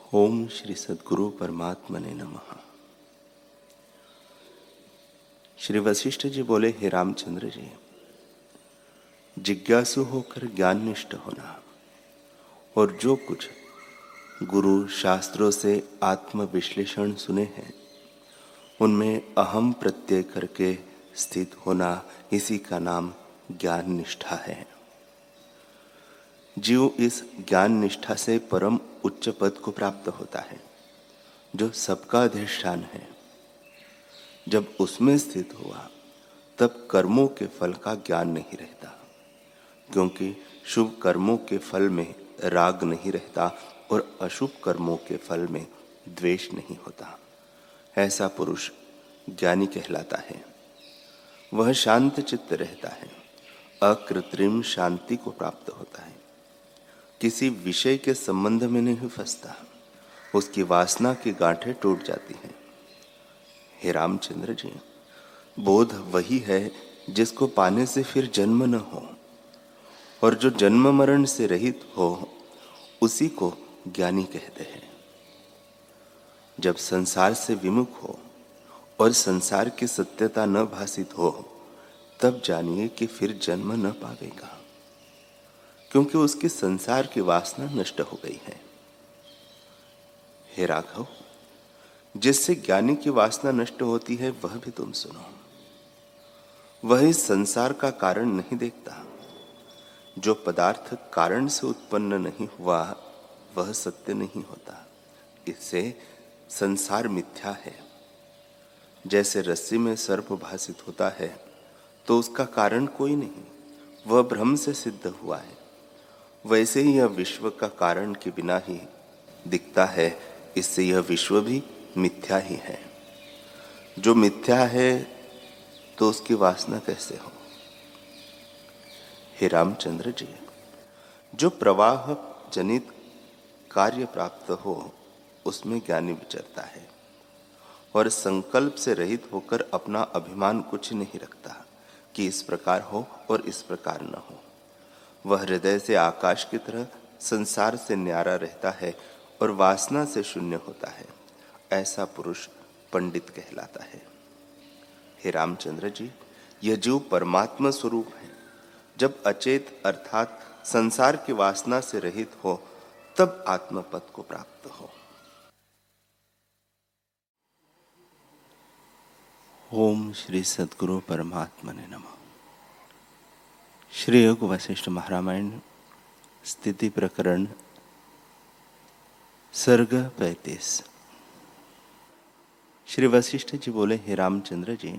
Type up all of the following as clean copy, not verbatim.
ओम श्री सद्गुरु परमात्मने नमः। श्री वशिष्ठ जी बोले, हे रामचंद्र जी, जिज्ञासु होकर ज्ञान निष्ठ होना और जो कुछ गुरु शास्त्रों से आत्म विश्लेषण सुने हैं उनमें अहम प्रत्यय करके स्थित होना, इसी का नाम ज्ञान निष्ठा है। जीव इस ज्ञान निष्ठा से परम उच्च पद को प्राप्त होता है जो सबका अधिष्ठान है। जब उसमें स्थित हुआ तब कर्मों के फल का ज्ञान नहीं रहता, क्योंकि शुभ कर्मों के फल में राग नहीं रहता और अशुभ कर्मों के फल में द्वेष नहीं होता। ऐसा पुरुष ज्ञानी कहलाता है। वह शांत चित्त रहता है, अकृत्रिम शांति को प्राप्त होता है, किसी विषय के संबंध में नहीं फंसता, उसकी वासना की गांठें टूट जाती हैं। हे रामचंद्र जी, बोध वही है जिसको पाने से फिर जन्म न हो, और जो जन्म मरण से रहित हो उसी को ज्ञानी कहते हैं। जब संसार से विमुख हो और संसार की सत्यता न भासित हो तब जानिए कि फिर जन्म न पावेगा, क्योंकि उसकी संसार की वासना नष्ट हो गई है। हे राघव, जिससे ज्ञानी की वासना नष्ट होती है वह भी तुम सुनो। वह इस संसार का कारण नहीं देखता। जो पदार्थ कारण से उत्पन्न नहीं हुआ वह सत्य नहीं होता। इससे संसार मिथ्या है। जैसे रस्सी में सर्प भासित होता है तो उसका कारण कोई नहीं, वह भ्रम से सिद्ध हुआ है। वैसे ही यह विश्व का कारण के बिना ही दिखता है, इससे यह विश्व भी मिथ्या ही है। जो मिथ्या है तो उसकी वासना कैसे हो? हे रामचंद्र जी, जो प्रवाह जनित कार्य प्राप्त हो उसमें ज्ञानी विचरता है और संकल्प से रहित होकर अपना अभिमान कुछ नहीं रखता कि इस प्रकार हो और इस प्रकार न हो। वह हृदय से आकाश की तरह संसार से न्यारा रहता है और वासना से शून्य होता है। ऐसा पुरुष पंडित कहलाता है। हे रामचंद्र जी, यह जीव परमात्मा स्वरूप है। जब अचेत अर्थात संसार की वासना से रहित हो तब आत्मपद को प्राप्त हो। ओम श्री सद्गुरु परमात्मने नमः। श्री योग वशिष्ठ महारामायण स्थिति प्रकरण सर्ग 35। श्री वशिष्ठ जी बोले, हे रामचंद्र जी,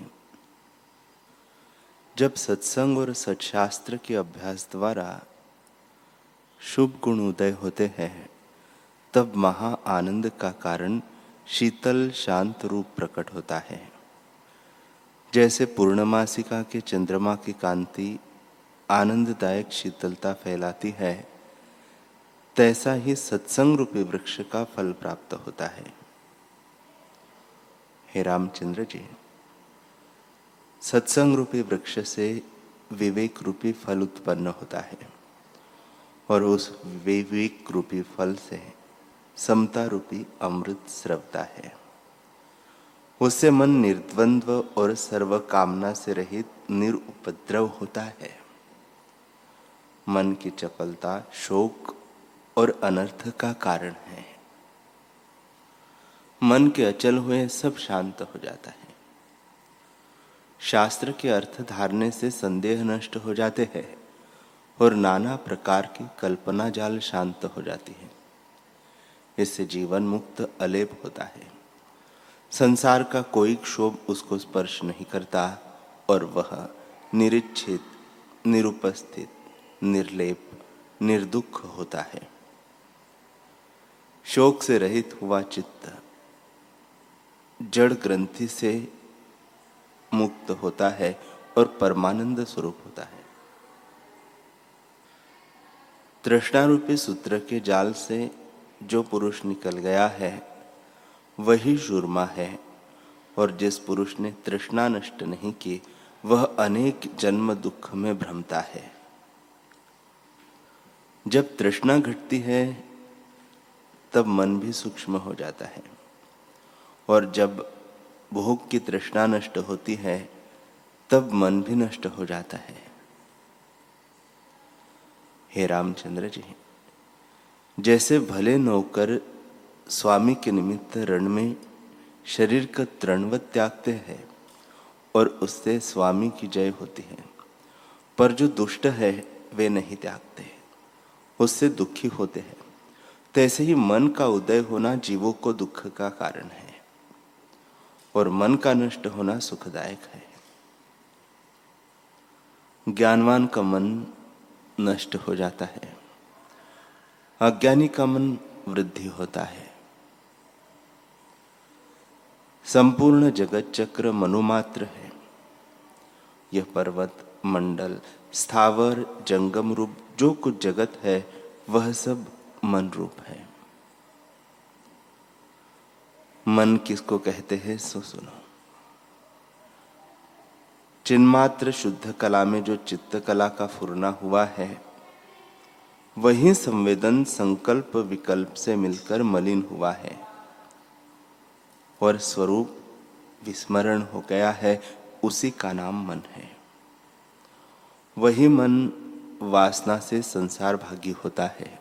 जब सत्संग और सत्शास्त्र के अभ्यास द्वारा शुभ गुण उदय होते हैं तब महा आनंद का कारण शीतल शांत रूप प्रकट होता है। जैसे पूर्णमासिका के चंद्रमा की कांति आनंददायक शीतलता फैलाती है, तैसा ही सत्संग रूपी वृक्ष का फल प्राप्त होता है। हे रामचंद्र जी, सत्संग रूपी वृक्ष से विवेक रूपी फल उत्पन्न होता है और उस विवेक रूपी फल से समता रूपी अमृत स्रवता है। उससे मन निर्द्वंद्व और सर्व कामना से रहित निरुपद्रव होता है। मन की चपलता शोक और अनर्थ का कारण है। मन के अचल हुए सब शांत हो जाता है। शास्त्र के अर्थ धारने से संदेह नष्ट हो जाते हैं और नाना प्रकार की कल्पना जाल शांत हो जाती है। इससे जीवन मुक्त अलेप होता है। संसार का कोई क्षोभ उसको स्पर्श नहीं करता और वह निरिच्छित, निरुपस्थित, निर्लेप, निर्दुख होता है। शोक से रहित हुआ चित्त जड़ ग्रंथि से मुक्त होता है और परमानंद स्वरूप होता है। तृष्णा रूपी सूत्र के जाल से जो पुरुष निकल गया है वही शूरमा है, और जिस पुरुष ने तृष्णा नष्ट नहीं की वह अनेक जन्म दुख में भ्रमता है। जब तृष्णा घटती है तब मन भी सूक्ष्म हो जाता है, और जब भोग की तृष्णा नष्ट होती है तब मन भी नष्ट हो जाता है। हे रामचंद्र जी, जैसे भले नौकर स्वामी के निमित्त रण में शरीर का तृणवत त्यागते हैं और उससे स्वामी की जय होती है, पर जो दुष्ट है वे नहीं त्यागते, उससे दुखी होते हैं, तैसे ही मन का उदय होना जीवों को दुख का कारण है और मन का नष्ट होना सुखदायक है। ज्ञानवान का मन नष्ट हो जाता है, अज्ञानी का मन वृद्धि होता है। संपूर्ण जगत चक्र मनुमात्र है। यह पर्वत, मंडल, स्थावर, जंगम रूप जो कुछ जगत है वह सब मन रूप है। मन किसको कहते हैं सो सुनो। चिन्मात्र शुद्ध कला में जो चित्त कला का फुरना हुआ है, वही संवेदन संकल्प विकल्प से मिलकर मलिन हुआ है और स्वरूप विस्मरण हो गया है, उसी का नाम मन है। वही मन वासना से संसार भागी होता है।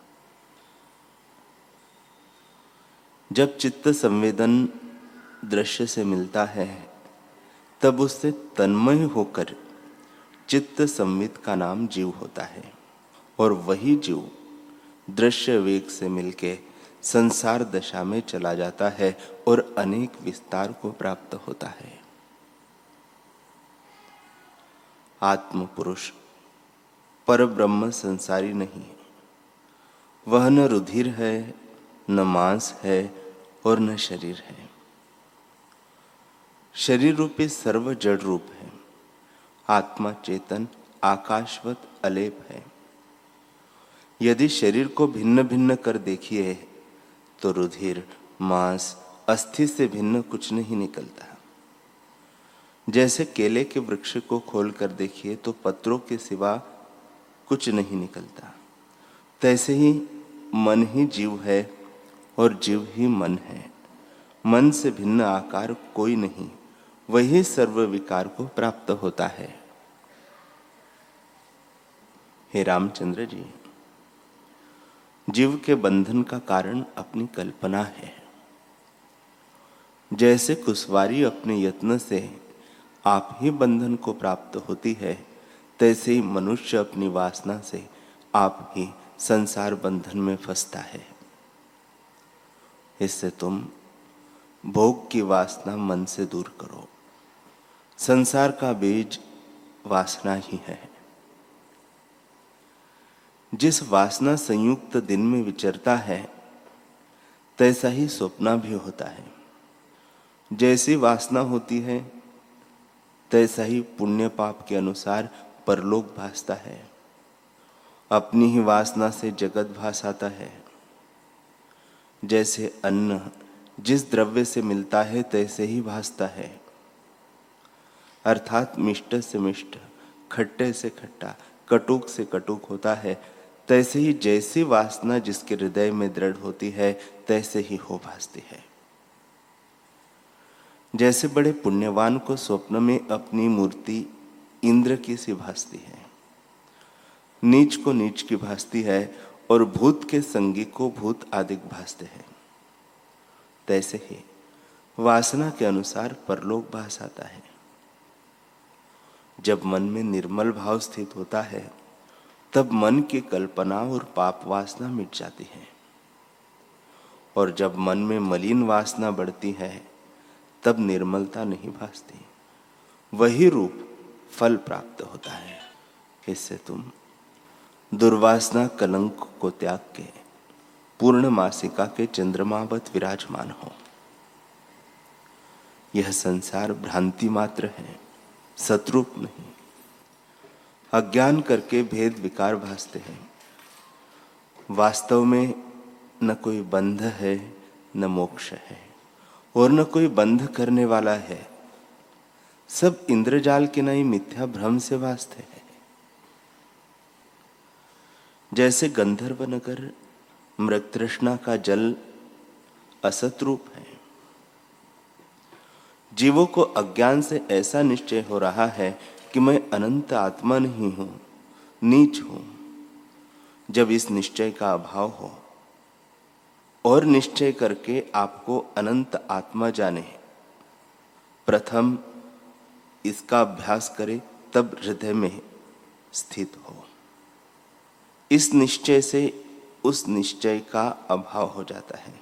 जब चित्त संवेदन दृश्य से मिलता है तब उससे तन्मय होकर चित्त संवित का नाम जीव होता है, और वही जीव दृश्य वेग से मिलके संसार दशा में चला जाता है और अनेक विस्तार को प्राप्त होता है। आत्म पुरुष पर ब्रह्म संसारी नहीं है। वह न रुधिर है, न मांस है और न शरीर है। शरीर रूपी सर्व जड़ रूप है। आत्मा चेतन आकाशवत अलेप है। यदि शरीर को भिन्न भिन्न कर देखिए तो रुधिर, मांस, अस्थि से भिन्न कुछ नहीं निकलता। जैसे केले के वृक्ष को खोल कर देखिए तो पत्रों के सिवा कुछ नहीं निकलता, तैसे ही मन ही जीव है और जीव ही मन है। मन से भिन्न आकार कोई नहीं, वही सर्व विकार को प्राप्त होता है। हे रामचंद्र जी, जीव के बंधन का कारण अपनी कल्पना है। जैसे कुशवारी अपने यत्न से आप ही बंधन को प्राप्त होती है, तैसे ही मनुष्य अपनी वासना से आप ही संसार बंधन में फंसता है। इससे तुम भोग की वासना मन से दूर करो। संसार का बीज वासना ही है। जिस वासना संयुक्त दिन में विचरता है, तैसा ही स्वप्न भी होता है। जैसी वासना होती है तैसा ही पुण्य पाप के अनुसार परलोक भासता है। अपनी ही वासना से जगत भासाता है। जैसे अन्न जिस द्रव्य से मिलता है तैसे ही भासता है, अर्थात मिष्ट से मिष्ट, खट्टे से खट्टा, कटुक से कटुक होता है। तैसे ही जैसी वासना जिसके हृदय में दृढ़ होती है तैसे ही हो भासती है। जैसे बड़े पुण्यवान को स्वप्न में अपनी मूर्ति इंद्र की सी भासती है, नीच को नीच की भासती है और भूत के संगी को भूत आदिक भासते हैं, तैसे ही वासना के अनुसार परलोक भासाता है। जब मन में निर्मल भाव स्थित होता है तब मन की कल्पना और पाप वासना मिट जाती है, और जब मन में मलिन वासना बढ़ती है तब निर्मलता नहीं भासती, वही रूप फल प्राप्त होता है। इससे तुम दुर्वासना कलंक को त्याग के पूर्णमासिका के चंद्रमावत विराजमान हो। यह संसार भ्रांति मात्र है, सतरूप नहीं। अज्ञान करके भेद विकार भासते हैं। वास्तव में न कोई बंध है न मोक्ष है और न कोई बंध करने वाला है। सब इंद्रजाल के नई मिथ्या भ्रम से भासते हैं। जैसे गंधर्व नगर मृग तृष्णा का जल असत रूप है। जीवों को अज्ञान से ऐसा निश्चय हो रहा है कि मैं अनंत आत्मा नहीं हूं, नीच हूं। जब इस निश्चय का अभाव हो और निश्चय करके आपको अनंत आत्मा जाने, प्रथम इसका अभ्यास करे, तब हृदय में स्थित हो। इस निश्चय से उस निश्चय का अभाव हो जाता है।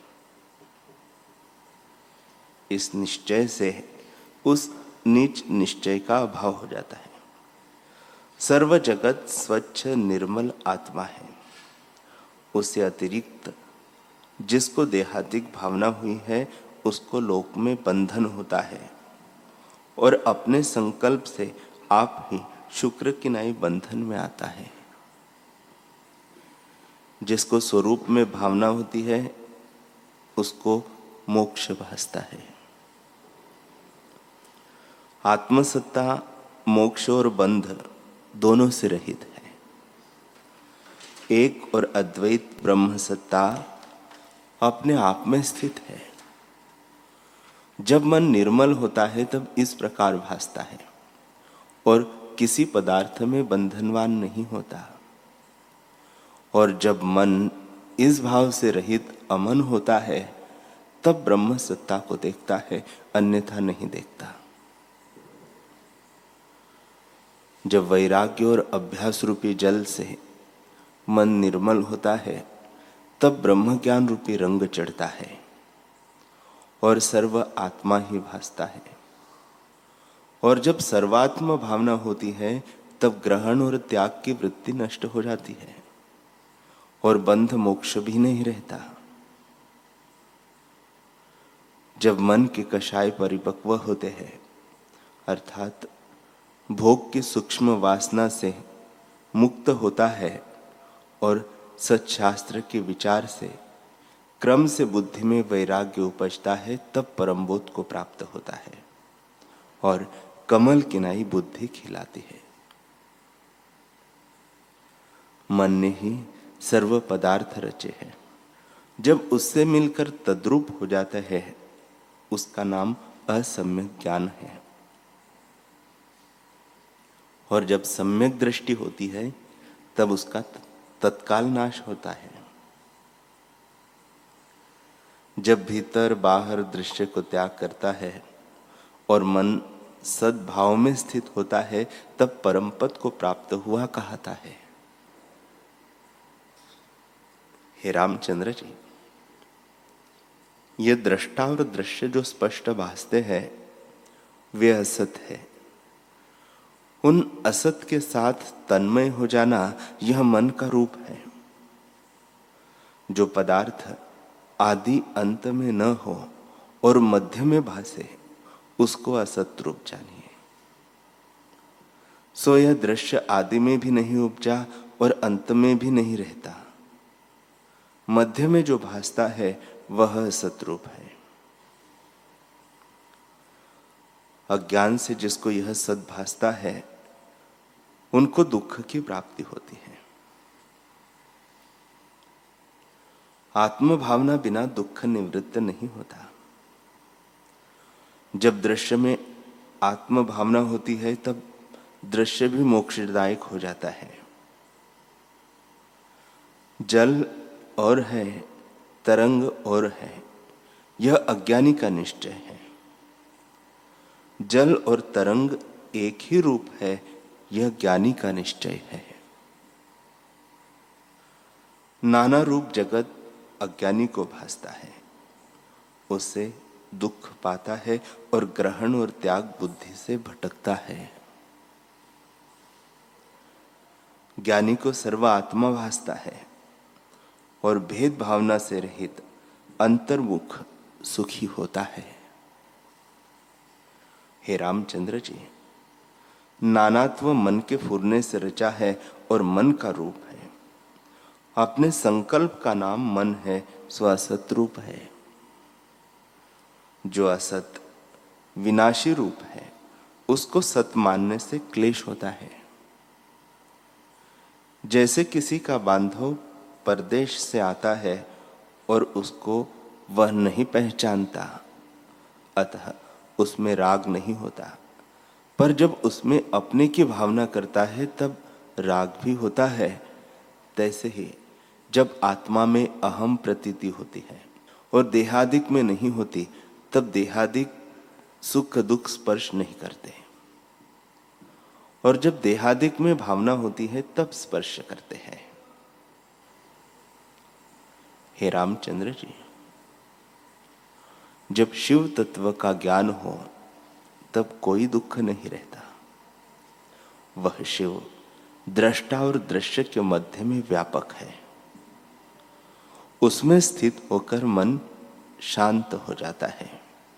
इस निश्चय से उस नीच निश्चय का अभाव हो जाता है। सर्व जगत स्वच्छ निर्मल आत्मा है। उससे अतिरिक्त जिसको देहातिक भावना हुई है, उसको लोक में बंधन होता है और अपने संकल्प से आप ही शुक्र किनाई बंधन में आता है। जिसको स्वरूप में भावना होती है, उसको मोक्ष भासता है। आत्मसत्ता मोक्ष और बंध दोनों से रहित है। एक और अद्वैत ब्रह्म सत्ता अपने आप में स्थित है। जब मन निर्मल होता है तब इस प्रकार भासता है और किसी पदार्थ में बंधनवान नहीं होता। और जब मन इस भाव से रहित अमन होता है, तब ब्रह्म सत्ता को देखता है, अन्यथा नहीं देखता। जब वैराग्य और अभ्यास रूपी जल से मन निर्मल होता है, तब ब्रह्म ज्ञान रूपी रंग चढ़ता है और सर्व आत्मा ही भासता है। और जब सर्वात्म भावना होती है, तब ग्रहण और त्याग की वृत्ति नष्ट हो जाती है और बंध मोक्ष भी नहीं रहता। जब मन के कषाय परिपक्व होते हैं, अर्थात भोग की सूक्ष्म वासना से मुक्त होता है और सच्शास्त्र के विचार से क्रम से बुद्धि में वैराग्य उपजता है, तब परमबोध को प्राप्त होता है और कमल किनाई बुद्धि खिलाती है। मन ने ही सर्व पदार्थ रचे हैं। जब उससे मिलकर तद्रूप हो जाता है, उसका नाम असम्यक ज्ञान है। और जब सम्यक दृष्टि होती है, तब उसका तत्काल नाश होता है। जब भीतर बाहर दृश्य को त्याग करता है और मन सद्भाव में स्थित होता है, तब परम पद को प्राप्त हुआ कहता है। हे रामचंद्र जी, ये दृष्टा और दृश्य जो स्पष्ट भासते हैं, वे असत है। उन असत के साथ तन्मय हो जाना, यह मन का रूप है। जो पदार्थ आदि अंत में न हो और मध्य में भासे, उसको असत रूप जानिए। सो यह दृश्य आदि में भी नहीं उपजा और अंत में भी नहीं रहता। मध्य में जो भासता है, वह असत रूप है। अज्ञान से जिसको यह सद भासता है, उनको दुख की प्राप्ति होती है। आत्म भावना बिना दुख निवृत्त नहीं होता। जब दृश्य में आत्म भावना होती है, तब दृश्य भी मोक्षदायक हो जाता है। जल और है, तरंग और है, यह अज्ञानी का निश्चय है। जल और तरंग एक ही रूप है, यह ज्ञानी का निश्चय है। नाना रूप जगत अज्ञानी को भासता है, उससे दुख पाता है और ग्रहण और त्याग बुद्धि से भटकता है। ज्ञानी को सर्व आत्मा भासता है और भेद भावना से रहित अंतर्मुख सुखी होता है। हे रामचंद्र जी, नानात्व मन के फुरने से रचा है और मन का रूप है। अपने संकल्प का नाम मन है, सो असत रूप है। जो असत विनाशी रूप है, उसको सत मानने से क्लेश होता है। जैसे किसी का बांधव परदेश से आता है और उसको वह नहीं पहचानता, अतः उसमें राग नहीं होता। पर जब उसमें अपने की भावना करता है तब राग भी होता है। तैसे ही जब आत्मा में अहम प्रतीति होती है और देहादिक में नहीं होती, तब देहादिक सुख दुख स्पर्श नहीं करते, और जब देहादिक में भावना होती है तब स्पर्श करते हैं। हे रामचंद्र जी, जब शिव तत्व का ज्ञान हो तब कोई दुख नहीं रहता। वह शिव दृष्टा और दृश्य के मध्य में व्यापक है। उसमें स्थित होकर मन शांत हो जाता है।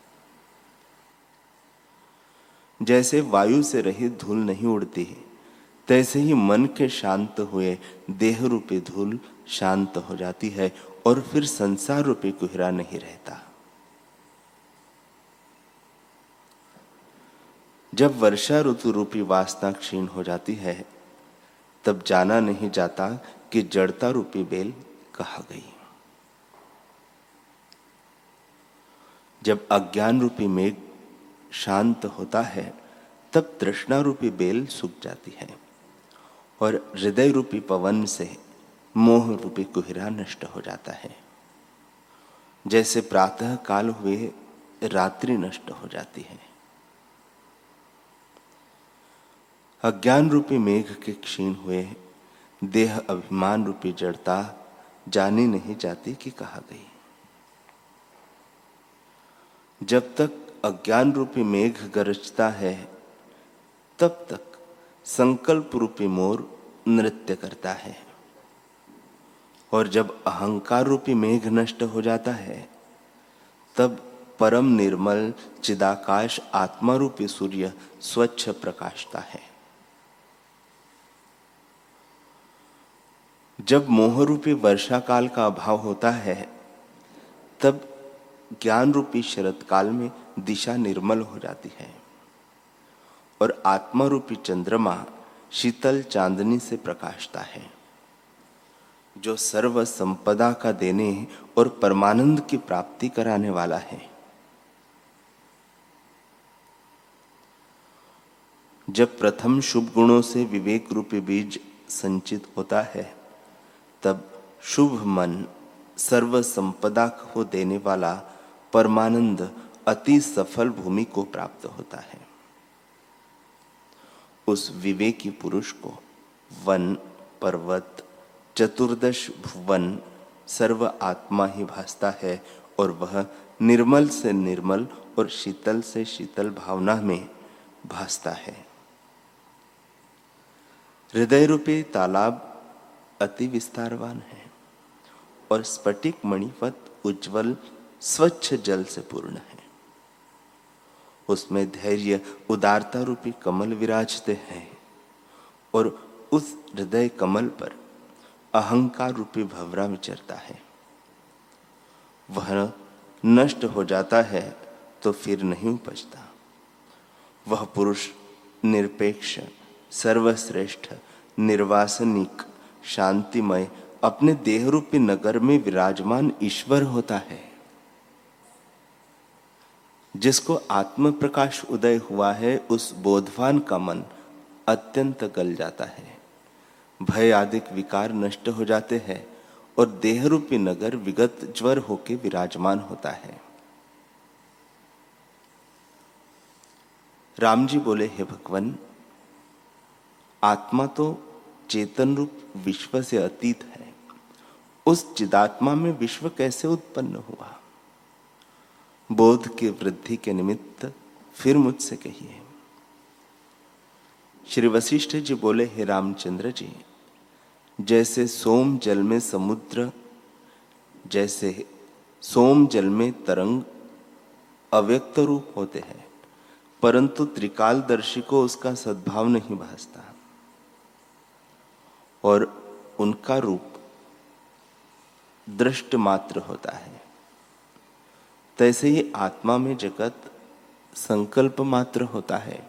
जैसे वायु से रहित धूल नहीं उड़ती, तैसे ही मन के शांत हुए देह रूपी धूल शांत हो जाती है और फिर संसार रूपी कुहरा नहीं रहता। जब वर्षा ऋतु रूपी वासना क्षीण हो जाती है, तब जाना नहीं जाता कि जड़ता रूपी बेल कहाँ गई। जब अज्ञान रूपी मेघ शांत होता है, तब तृष्णा रूपी बेल सूख जाती है और हृदय रूपी पवन से मोह रूपी कुहरा नष्ट हो जाता है। जैसे प्रातः काल हुए रात्रि नष्ट हो जाती है। अज्ञान रूपी मेघ के क्षीण हुए देह अभिमान रूपी जड़ता जानी नहीं जाती कि कहाँ गई। जब तक अज्ञान रूपी मेघ गरजता है, तब तक संकल्प रूपी मोर नृत्य करता है, और जब अहंकार रूपी मेघ नष्ट हो जाता है, तब परम निर्मल चिदाकाश आत्मा रूपी सूर्य स्वच्छ प्रकाशता है। जब मोह रूपी वर्षा काल का अभाव होता है, तब ज्ञान रूपी शरत काल में दिशा निर्मल हो जाती है और आत्मा रूपी चंद्रमा शीतल चांदनी से प्रकाशता है, जो सर्व संपदा का देने और परमानंद की प्राप्ति कराने वाला है। जब प्रथम शुभ गुणों से विवेक रूपी बीज संचित होता है, तब शुभ मन सर्व संपदा को देने वाला परमानंद अति सफल भूमि को प्राप्त होता है। उस विवेकी पुरुष को वन, पर्वत, चतुर्दश भुवन सर्व आत्मा ही भासता है और वह निर्मल से निर्मल और शीतल से शीतल भावना में भासता है। हृदय रूपी तालाब अति विस्तारवान है और स्फटिक मणिवत उज्जवल स्वच्छ जल से पूर्ण है। उसमें धैर्य उदारता रूपी कमल विराजते हैं और उस हृदय कमल पर अहंकार रूपी भंवरा विचरता है। वह नष्ट हो जाता है तो फिर नहीं उपजता। वह पुरुष निरपेक्ष, सर्वश्रेष्ठ, निर्वासनिक, शांतिमय अपने देह रूपी नगर में विराजमान ईश्वर होता है। जिसको आत्म प्रकाश उदय हुआ है, उस बोधवान का मन अत्यंत गल जाता है। भय आदि विकार नष्ट हो जाते हैं और देह रूपी नगर विगत ज्वर होके विराजमान होता है। राम जी बोले, हे भगवान, आत्मा तो चेतन रूप विश्व से अतीत है। उस चिदात्मा में विश्व कैसे उत्पन्न हुआ? बोध की वृद्धि के निमित्त फिर मुझसे कहिए। श्री वशिष्ठ जी बोले, हे रामचंद्र जी, जैसे सोम जल में समुद्र, जैसे सोम जल में तरंग अव्यक्त रूप होते हैं, परंतु त्रिकालदर्शी को उसका सद्भाव नहीं भासता और उनका रूप दृष्ट मात्र होता है, तैसे ही आत्मा में जगत संकल्प मात्र होता है।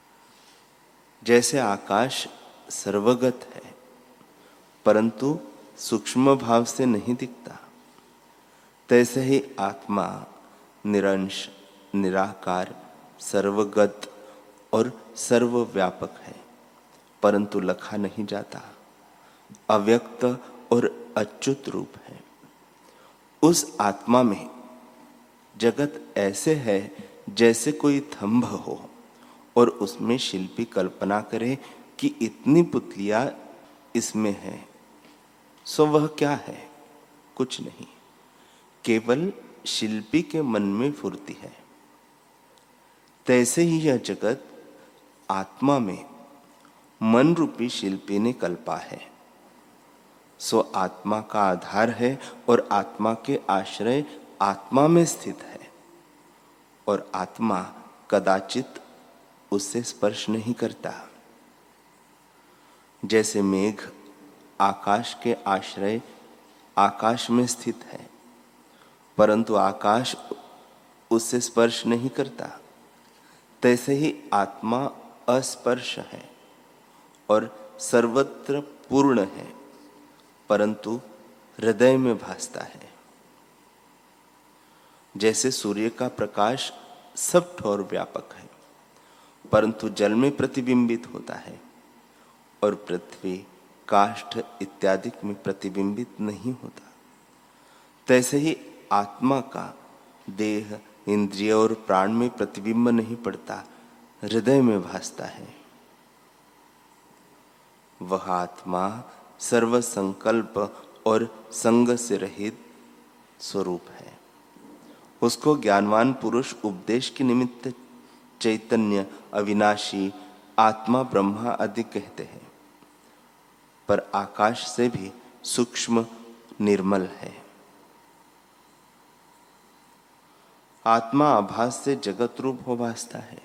जैसे आकाश सर्वगत है, परंतु सूक्ष्म भाव से नहीं दिखता, तैसे ही आत्मा निरंश, निराकार, सर्वगत और सर्वव्यापक है, परंतु लखा नहीं जाता, अव्यक्त और अच्युत रूप है। उस आत्मा में जगत ऐसे है जैसे कोई थंभ हो और उसमें शिल्पी कल्पना करे कि इतनी पुतलियां इसमें है। सो वह क्या है? कुछ नहीं, केवल शिल्पी के मन में फुर्ती है। तैसे ही यह जगत आत्मा में मन रूपी शिल्पी ने कल्पा है। सो आत्मा का आधार है और आत्मा के आश्रय आत्मा में स्थित है, और आत्मा कदाचित उससे स्पर्श नहीं करता। जैसे मेघ आकाश के आश्रय आकाश में स्थित है, परंतु आकाश उससे स्पर्श नहीं करता, तैसे ही आत्मा अस्पर्श है और सर्वत्र पूर्ण है, परंतु हृदय में भासता है। जैसे सूर्य का प्रकाश सब ठोर व्यापक है, परंतु जल में प्रतिबिंबित होता है और पृथ्वी, काष्ठ इत्यादि में प्रतिबिंबित नहीं होता, तैसे ही आत्मा का देह, इंद्रिय और प्राण में प्रतिबिंब नहीं पड़ता, हृदय में भासता है। वह आत्मा सर्व संकल्प और संग से रहित स्वरूप है। उसको ज्ञानवान पुरुष उपदेश के निमित्त चैतन्य, अविनाशी, आत्मा, ब्रह्मा आदि कहते हैं, पर आकाश से भी सूक्ष्म, निर्मल है। आत्मा आभास से जगत रूप हो भासता है।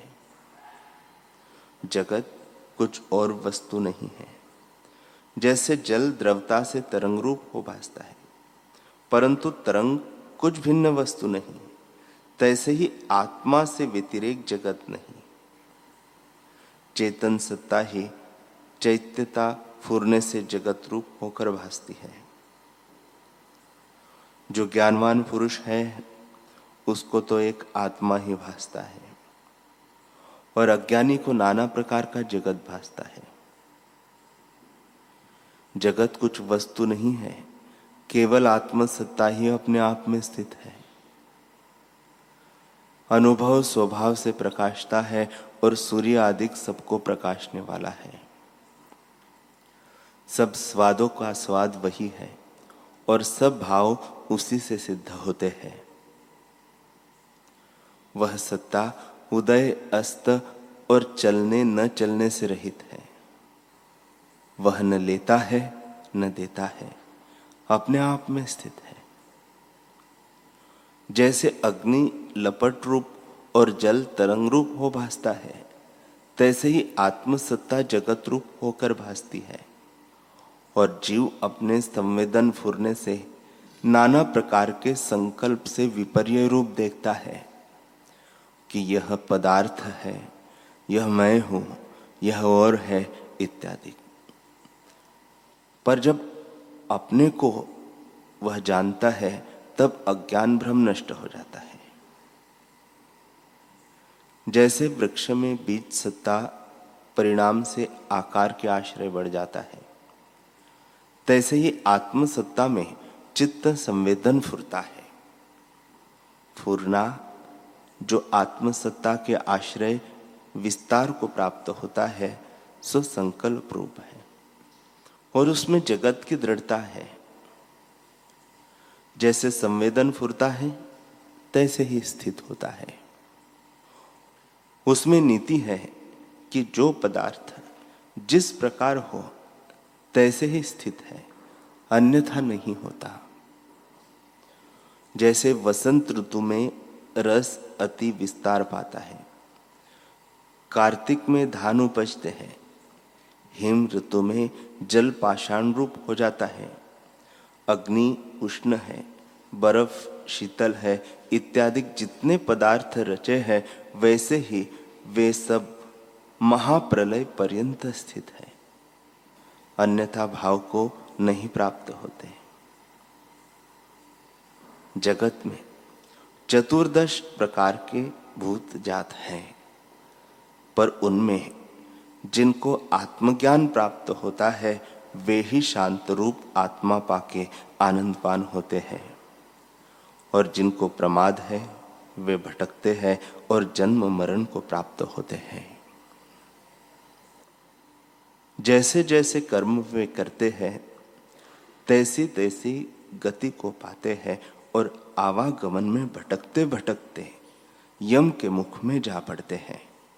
जगत कुछ और वस्तु नहीं है। जैसे जल द्रवता से तरंग रूप हो भासता है, परंतु तरंग कुछ भिन्न वस्तु नहीं, तैसे ही आत्मा से व्यतिरेक जगत नहीं। चेतन सत्ता ही चैत्यता फूरने से जगत रूप होकर भासती है। जो ज्ञानवान पुरुष है उसको तो एक आत्मा ही भासता है, और अज्ञानी को नाना प्रकार का जगत भासता है। जगत कुछ वस्तु नहीं है, केवल आत्मसत्ता ही अपने आप में स्थित है। अनुभव स्वभाव से प्रकाशता है और सूर्य आदि सबको प्रकाशने वाला है। सब स्वादों का स्वाद वही है और सब भाव उसी से सिद्ध होते हैं। वह सत्ता उदय, अस्त और चलने न चलने से रहित है। वह न लेता है न देता है, अपने आप में स्थित है। जैसे अग्नि लपट रूप और जल तरंग रूप हो भासता है, तैसे ही आत्मसत्ता जगत रूप होकर भासती है, और जीव अपने संवेदन फुरने से नाना प्रकार के संकल्प से विपर्य रूप देखता है कि यह पदार्थ है, यह मैं हूं, यह और है इत्यादि। पर जब अपने को वह जानता है तब अज्ञान भ्रम नष्ट हो जाता है। जैसे वृक्ष में बीज सत्ता परिणाम से आकार के आश्रय बढ़ जाता है, तैसे ही आत्म सत्ता में चित्त संवेदन फुरता है। फुरना जो आत्म सत्ता के आश्रय विस्तार को प्राप्त होता है, सो संकल्प रूप है और उसमें जगत की दृढ़ता है। जैसे संवेदन फुरता है तैसे ही स्थित होता है। उसमें नीति है कि जो पदार्थ जिस प्रकार हो तैसे ही स्थित है, अन्यथा नहीं होता। जैसे वसंत ऋतु में रस अति विस्तार पाता है, कार्तिक में धान उपजते हैं, हिम ऋतु में जल पाषाण रूप हो जाता है, अग्नि उष्ण है, बर्फ शीतल है इत्यादि जितने पदार्थ रचे हैं, वैसे ही वे सब महाप्रलय पर्यंत स्थित है। अन्यथा भाव को नहीं प्राप्त होते। जगत में चतुर्दश प्रकार के भूत जात हैं, पर उनमें जिनको आत्मज्ञान प्राप्त होता है वे ही शांत रूप आत्मा पाके आनंदपान होते हैं, और जिनको प्रमाद है वे भटकते हैं और जन्म मरण को प्राप्त होते हैं। जैसे जैसे कर्म वे करते हैं तैसी तैसी गति को पाते हैं और आवागमन में भटकते भटकते यम के मुख में जा पड़ते हैं।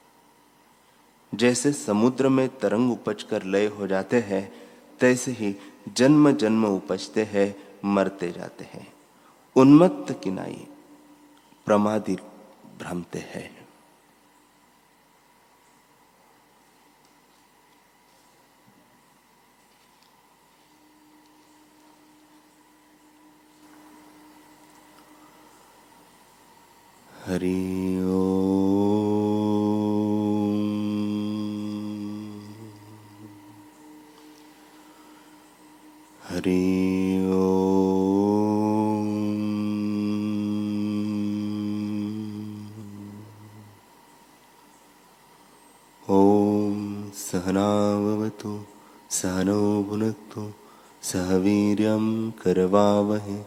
जैसे समुद्र में तरंग उपज कर लय हो जाते हैं, तैसे ही जन्म जन्म उपजते हैं, मरते जाते हैं। उन्मत्त किनाई प्रमादी भ्रमते हैं। हरि ओम। हरि ओम। ओम सहना भवतु सहनौ भुनक्तु सह वीर्यं करवावहै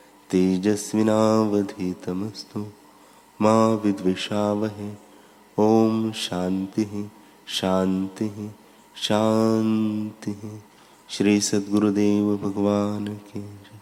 तेजस्विनावधीतमस्तु मा विद्विषावहै। ओम शांति शांति शांति। श्री सद्गुरुदेव भगवान की जय।